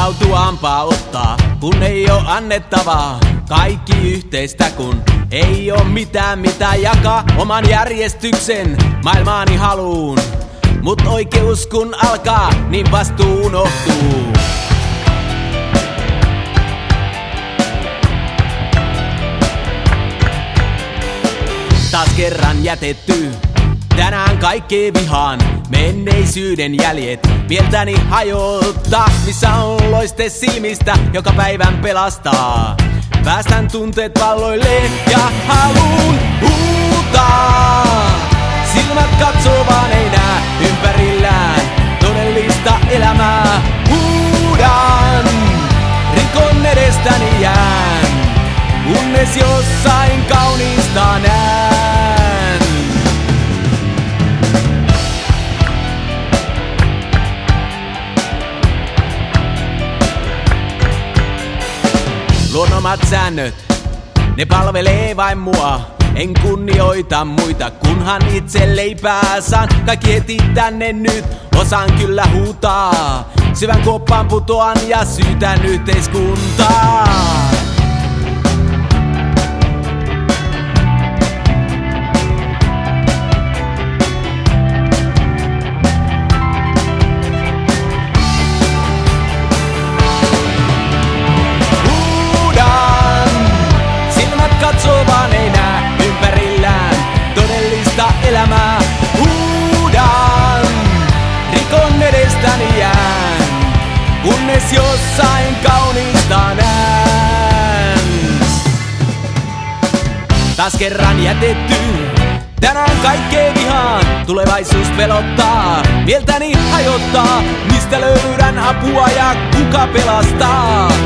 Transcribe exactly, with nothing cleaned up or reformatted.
Haltuampaa ottaa, kun ei oo annettavaa. Kaikki yhteistä, kun ei oo mitään mitä jakaa. Oman järjestyksen maailmaani haluun, mut oikeus kun alkaa, niin vastuu unohtuu. Taas kerran jätetty, tänään kaikki vihaan. Menneisyyden jäljet mieltäni hajottaa. Missä on loiste silmistä, joka päivän pelastaa. Päästän tunteet valloilleen ja haluun huutaa. Silmät katsoo vaan ei nää ympärillään todellista elämää. Huudan, rikon edestäni jään, kunnes jossain kaunista näen. Luonnomat säännöt, ne palvelee vain mua. En kunnioita muita, kunhan itse leipää saan. Kaikki heti tänne nyt, osaan kyllä huutaa. Syvän kuoppaan putoan ja syytän yhteiskuntaa. Elämää huudan, rikon edestäni jään, kunnes jossain kaunista näen. Taas kerran jätetty, tänään kaikkeen vihaan. Tulevaisuus pelottaa, mieltäni hajottaa. Mistä löydän apua ja kuka pelastaa?